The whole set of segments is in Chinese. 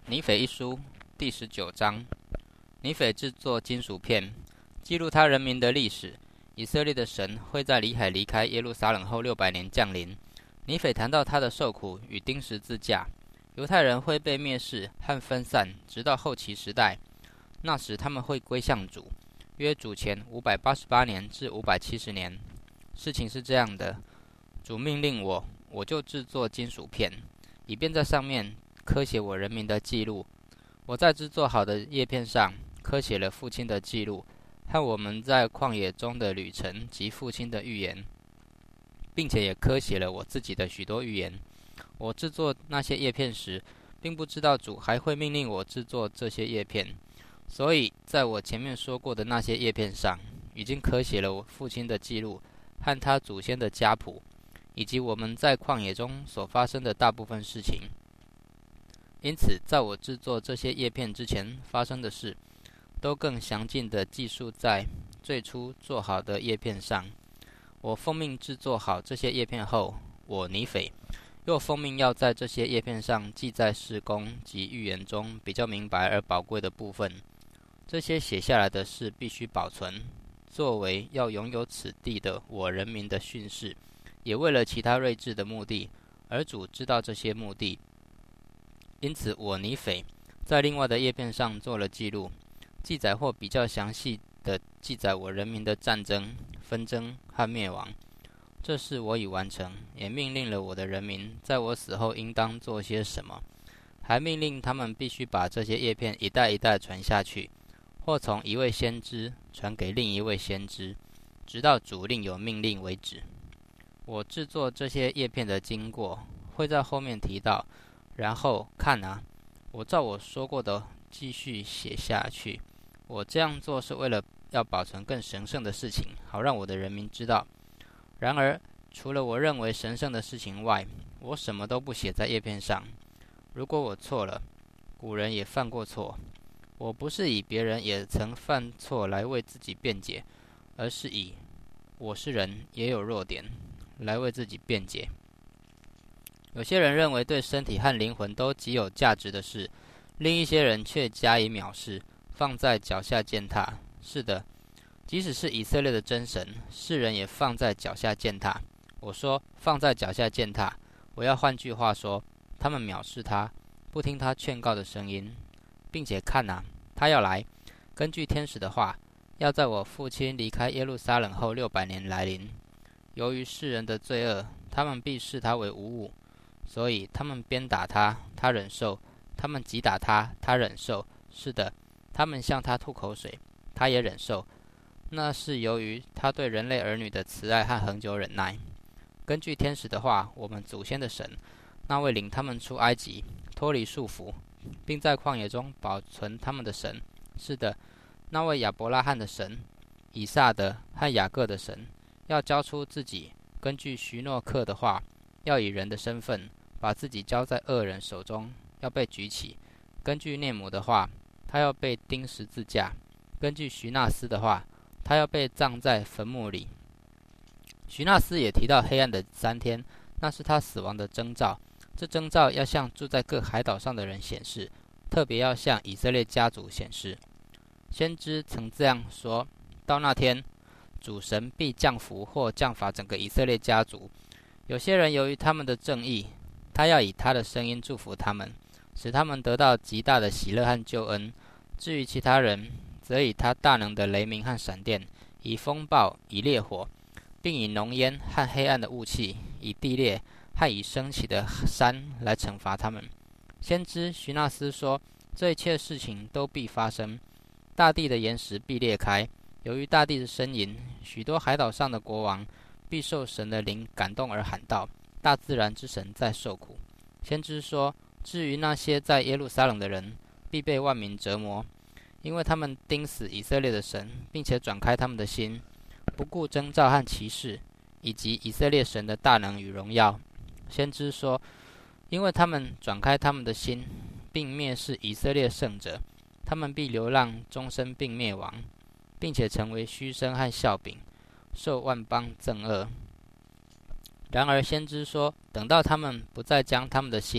尼斐一书第19章，尼斐制作金属片，记录他人民的历史。以色列的神会在里海离开耶路撒冷后600年降临。尼斐谈到他的受苦与钉十字架。犹太人会被蔑视和分散，直到后期时代。那时他们会归向主，约主前588年至570年。事情是这样的，主命令我就制作金属片，以便在上面刻写我人民的记录。我在制作好的叶片上刻写了父亲的记录和我们在旷野中的旅程及父亲的预言，并且也刻写了我自己的许多预言。我制作那些叶片时，并不知道主还会命令我制作这些叶片，所以在我前面说过的那些叶片上，已经刻写了我父亲的记录和他祖先的家谱，以及我们在旷野中所发生的大部分事情。因此，在我制作这些叶片之前发生的事，都更详尽地记述在最初做好的叶片上。我奉命制作好这些叶片后，我尼斐又奉命要在这些叶片上记载事工及预言中比较明白而宝贵的部分。这些写下来的事必须保存，作为要拥有此地的我人民的训示，也为了其他睿智的目的，而主知道这些目的。因此，我尼斐在另外的叶片上做了记录，记载或比较详细的记载我人民的战争、纷争和灭亡。这事我已完成，也命令了我的人民在我死后应当做些什么，还命令他们必须把这些叶片一代一代传下去，或从一位先知传给另一位先知，直到主另有命令为止。我制作这些叶片的经过会在后面提到。然后看啊，我照我说过的继续写下去。我这样做是为了要保存更神圣的事情，好让我的人民知道。然而，除了我认为神圣的事情外，我什么都不写在叶片上。如果我错了，古人也犯过错。我不是以别人也曾犯错来为自己辩解，而是以我是人也有弱点来为自己辩解。有些人认为对身体和灵魂都极有价值的事，另一些人却加以藐视，放在脚下践踏。是的，即使是以色列的真神，世人也放在脚下践踏。我说放在脚下践踏，我要换句话说，他们藐视他，不听他劝告的声音，并且看啊，他要来，根据天使的话，要在我父亲离开耶路撒冷后600年来临。由于世人的罪恶，他们必视他为无物。所以他们鞭打他，他忍受；他们击打他，他忍受。是的，他们向他吐口水，他也忍受。那是由于他对人类儿女的慈爱和恒久忍耐。根据天使的话，我们祖先的神，那位领他们出埃及、脱离束缚，并在旷野中保存他们的神，是的，那位亚伯拉罕的神、以撒的和雅各的神，要交出自己，根据许诺克的话，要以人的身份把自己交在恶人手中，要被举起。根据聂姆的话，他要被钉十字架；根据徐纳斯的话，他要被葬在坟墓里。徐纳斯也提到黑暗的3天，那是他死亡的征兆。这征兆要向住在各海岛上的人显示，特别要向以色列家族显示。先知曾这样说：到那天，主神必降福或降罚整个以色列家族。有些人由于他们的正义，他要以他的声音祝福他们，使他们得到极大的喜乐和救恩。至于其他人，则以他大能的雷鸣和闪电，以风暴、以烈火，并以浓烟和黑暗的雾气，以地裂和以升起的山来惩罚他们。先知徐纳斯说，这一切事情都必发生。大地的岩石必裂开，由于大地的呻吟，许多海岛上的国王必受神的灵感动而喊道：大自然之神在受苦。先知说，至于那些在耶路撒冷的人，必被万民折磨，因为他们钉死以色列的神，并且转开他们的心，不顾征兆和奇事，以及以色列神的大能与荣耀。先知说，因为他们转开他们的心，并蔑视以色列圣者，他们必流浪终身并灭亡，并且成为虚声和笑柄，受万邦憎恶。然而先知说，等到他们不再将他们的心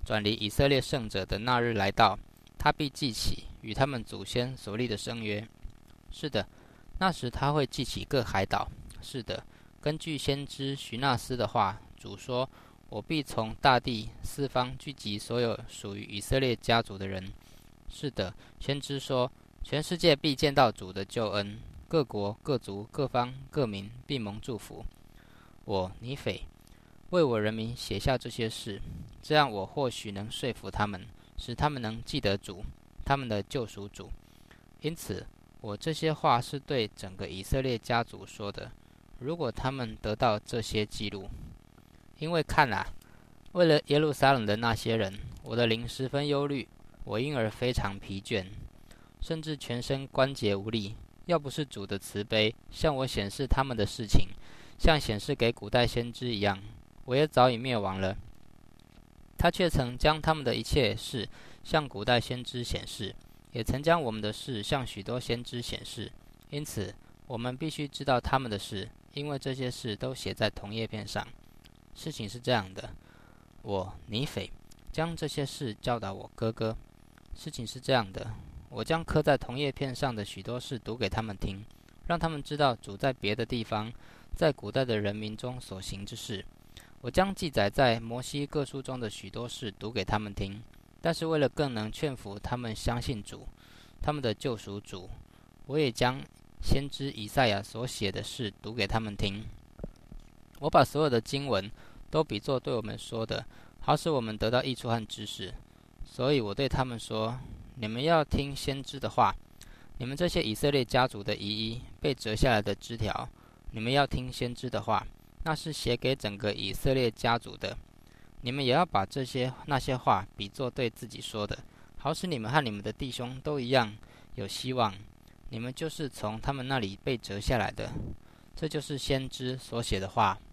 转离以色列圣者的那日来到，他必记起与他们祖先所立的圣约。是的，那时他会记起各海岛。是的，根据先知徐纳斯的话，主说：“我必从大地四方聚集所有属于以色列家族的人。”是的，先知说，全世界必见到主的救恩，各国、各族、各方、各民必蒙祝福。我尼斐为我人民写下这些事，这样我或许能说服他们，使他们能记得主，他们的救赎主。因此，我这些话是对整个以色列家族说的。如果他们得到这些记录，因为看啊，为了耶路撒冷的那些人，我的灵十分忧虑，我因而非常疲倦，甚至全身关节无力。要不是主的慈悲向我显示他们的事情，像显示给古代先知一样，我也早已灭亡了。他却曾将他们的一切事向古代先知显示，也曾将我们的事向许多先知显示。因此，我们必须知道他们的事，因为这些事都写在铜页片上。事情是这样的，我尼斐将这些事教导我哥哥。事情是这样的，我将刻在铜页片上的许多事读给他们听，让他们知道主在别的地方，在古代的人民中所行之事。我将记载在摩西各书中的许多事读给他们听，但是为了更能劝服他们相信主，他们的救赎主，我也将先知以赛亚所写的事读给他们听。我把所有的经文都比作对我们说的，好使我们得到益处和知识。所以我对他们说，你们要听先知的话，你们这些以色列家族的遗衣被折下来的枝条，你们要听先知的话，那是写给整个以色列家族的。你们也要把那些话比作对自己说的，好使你们和你们的弟兄都一样有希望。你们就是从他们那里被折下来的。这就是先知所写的话。